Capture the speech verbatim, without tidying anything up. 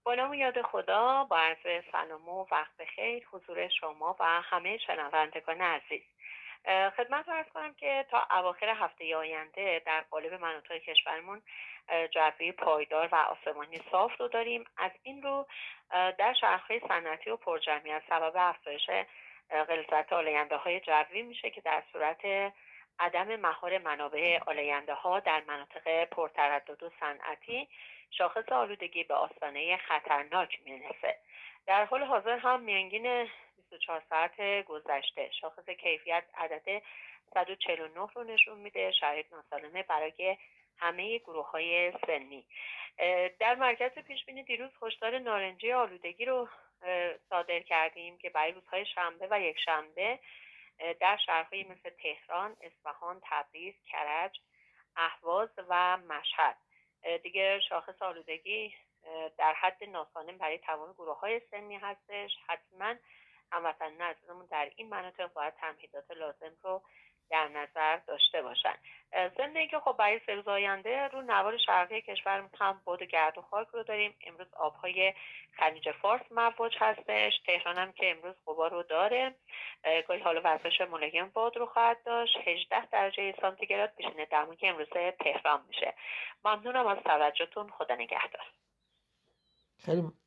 با نام یاد خدا، با عرض سلام و وقت بخیر حضور شما و همه شنوندگان عزیز. خدمت عرض کنم که تا اواخر هفته آینده در قالب مناطق کشورمون جوی پایدار و آسمانی صاف رو داریم. از این رو در شهرهای صنعتی و پرجمعیت سبب افزایش غلظت آلاینده های جوی میشه که در صورت عدم مهار منابع آلاینده ها در مناطق پرتردد و صنعتی شاخص آلودگی به آستانه خطرناک میرسه. در حال حاضر هم میانگین بیست و چهار ساعت گذشته شاخص کیفیت عدد صد و چهل و نه رو نشون میده، شرایط ناسالمه برای همه گروه های سنی. در مرکز پیشبینی دیروز هشدار نارنجی آلودگی رو صادر کردیم که برای روزهای شنبه و یک شنبه در شهرهایی مثل تهران، اصفهان، تبریز، کرج، اهواز و مشهد دیگه شاخص آلودگی در حد ناسالم برای تمام گروه های سنی هستش. حتما هموطنان عزیزمون در این مناطق باید تمهیدات لازم رو در نظر داشته باشن. ضمن اینکه خب برای سه روز آینده رو نوار شرقی کشور هم باد گرد و خاک رو داریم. امروز آبهای خلیج فارس مواج هستش. تهران هم که امروز غبار رو داره، گاهی حالا وزش ملایم باد رو خواهد داشت. هجده درجه سانتیگراد پیشینه دمایی که امروز تهران میشه. ممنونم از توجهتون. خدا نگهدار. خیلی